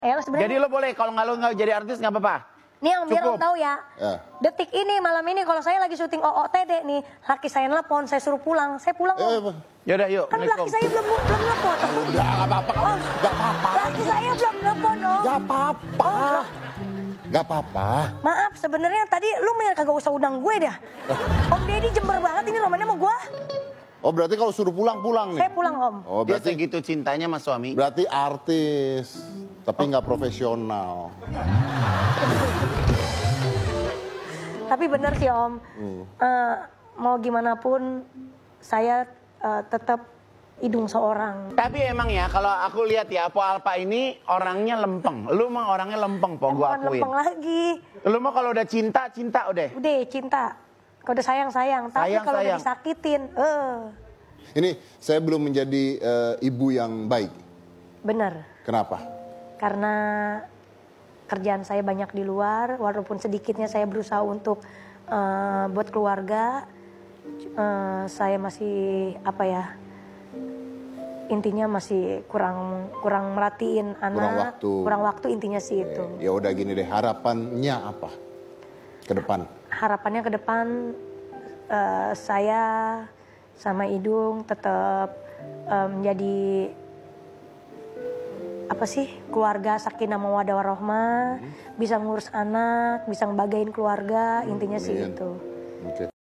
Sebenernya... Jadi lo boleh, kalau nggak jadi artis nggak apa-apa. Nih yang biar lo tahu ya, detik ini, malam ini kalau saya lagi syuting OOTD nih, laki saya nelpon, saya suruh pulang, saya pulang om. Yaudah yuk. Kan laki saya belum nelpon. Udah nggak apa-apa, nggak apa-apa. Laki saya belum nelpon om. Nggak apa-apa, nggak apa-apa. Maaf, sebenarnya tadi lu mendingan kagak usah undang gue dah. Om Deddy Jember banget ini namanya sama gue. Oh berarti kalau suruh pulang nih? Saya pulang om. Oh Dia berarti segitu cintanya sama suami. Berarti artis, tapi nggak profesional. Tapi bener sih om, mau gimana pun saya tetap hidung seorang. Tapi emang ya kalau aku lihat ya, Po Alpa ini orangnya lempeng. Lu mah orangnya lempeng, Po, gua akuin. Lempeng lagi. Lu mah kalau udah cinta udah. Udah cinta. Kalau udah sayang. Tapi kalau udah disakitin, Ini saya belum menjadi ibu yang baik. Bener. Kenapa? Karena kerjaan saya banyak di luar, walaupun sedikitnya saya berusaha untuk buat keluarga, saya masih intinya masih kurang merhatiin anak, kurang waktu intinya sih itu. Ya udah gini deh, harapannya apa ke depan? Harapannya ke depan saya sama Idung tetap menjadi keluarga sakinah mawaddah warahmah, bisa ngurus anak, bisa ngebagain keluarga, intinya sih itu.